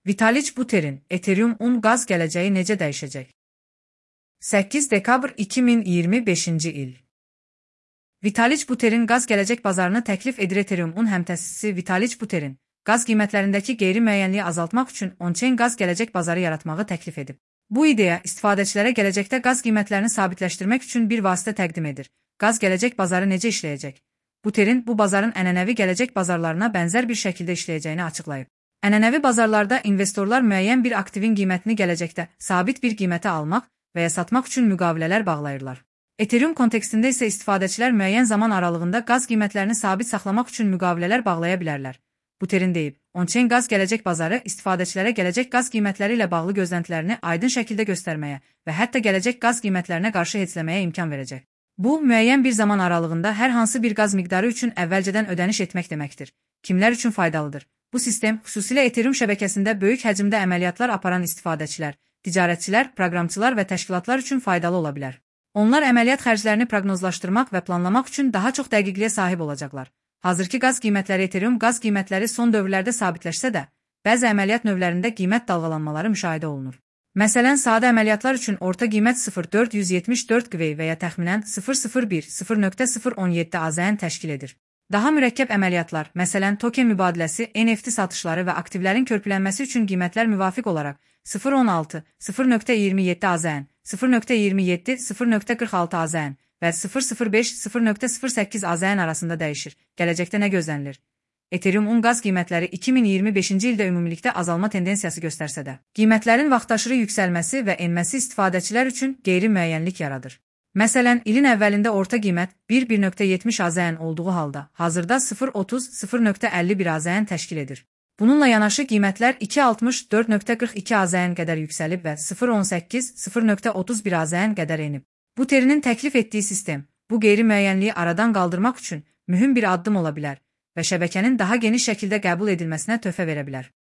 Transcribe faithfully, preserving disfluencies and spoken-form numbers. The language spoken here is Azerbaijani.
Vitalik Buterin, Ethereum-un qaz gələcəyi necə dəyişəcək? səkkiz dekabr iki min iyirmi beşinci il. Vitalik Buterin qaz gələcək bazarını təklif edir. Ethereum-un həmtəsisi Vitalik Buterin, qaz qiymətlərindəki qeyri-müəyyənliyi azaltmaq üçün on-chain qaz gələcək bazarı yaratmağı təklif edib. Bu ideya istifadəçilərə gələcəkdə qaz qiymətlərini sabitləşdirmək üçün bir vasitə təqdim edir. Qaz gələcək bazarı necə işləyəcək? Buterin bu bazarın ənənəvi gələcək bazarlarına bənzər bir şəkildə işləyəcəyini açıqlayıb. Ənənəvi bazarlarda investorlar müəyyən bir aktivin qiymətini gələcəkdə sabit bir qiymətə almaq və ya satmaq üçün müqavilələr bağlayırlar. Ethereum kontekstində isə istifadəçilər müəyyən zaman aralığında qaz qiymətlərini sabit saxlamaq üçün müqavilələr bağlaya bilərlər. Buterin deyib, on-chain qaz gələcək bazarı istifadəçilərə gələcək qaz qiymətləri ilə bağlı gözləntilərini aydın şəkildə göstərməyə və hətta gələcək qaz qiymətlərinə qarşı hedjləməyə imkan verəcək. Bu, müəyyən bir zaman aralığında hər hansı bir qaz miqdarı üçün əvvəlcədən ödəniş etmək deməkdir. Kimlər üçün faydalıdır? Bu sistem, xüsusilə Ethereum şəbəkəsində böyük həcmdə əməliyyatlar aparan istifadəçilər, ticarətçilər, proqramçılar və təşkilatlar üçün faydalı ola bilər. Onlar əməliyyat xərclərini proqnozlaşdırmaq və planlamaq üçün daha çox dəqiqliyə sahib olacaqlar. Hazırki qaz qiymətləri Ethereum qaz qiymətləri son dövrlərdə sabitləşsə də, bəzi əməliyyat növlərində qiymət dalğalanmaları müşahidə olunur. Məsələn, sadə əməliyyatlar üçün orta qiymət sıfır nöqtə dörd yüz yetmiş dörd qvey və ya təxminən sıfır nöqtə sıfır bir - sıfır nöqtə sıfır on yeddi A Z N təşkil edir. Daha mürəkkəb əməliyyatlar, məsələn, token mübadiləsi, N F T satışları və aktivlərin körpülənməsi üçün qiymətlər müvafiq olaraq sıfır nöqtə on altı - sıfır nöqtə iyirmi yeddi A Z N, sıfır nöqtə iyirmi yeddi - sıfır nöqtə qırx altı A Z N və sıfır nöqtə sıfır beş - sıfır nöqtə sıfır səkkiz A Z N arasında dəyişir. Gələcəkdə nə gözlənilir? Ethereum-un qaz qiymətləri iki min iyirmi beşinci ildə ümumilikdə azalma tendensiyası göstərsə də, qiymətlərin vaxtaşırı yüksəlməsi və enməsi istifadəçilər üçün qeyri-müəyyənlik yaradır. Məsələn, ilin əvvəlində orta qiymət bir nöqtə bir nöqtə yetmiş A Z N olduğu halda, hazırda sıfır nöqtə otuz - sıfır nöqtə əlli bir A Z N təşkil edir. Bununla yanaşı qiymətlər iki nöqtə altmış dörd nöqtə qırx iki A Z N qədər yüksəlib və sıfır nöqtə on səkkiz - sıfır nöqtə otuz bir A Z N qədər enib. Buterinin təklif etdiyi sistem, bu qeyri-müəyyənliyi aradan qaldırmaq üçün mühüm bir addım ola bilər və şəbəkənin daha geniş şəkildə qəbul edilməsinə töhfə verə bilər.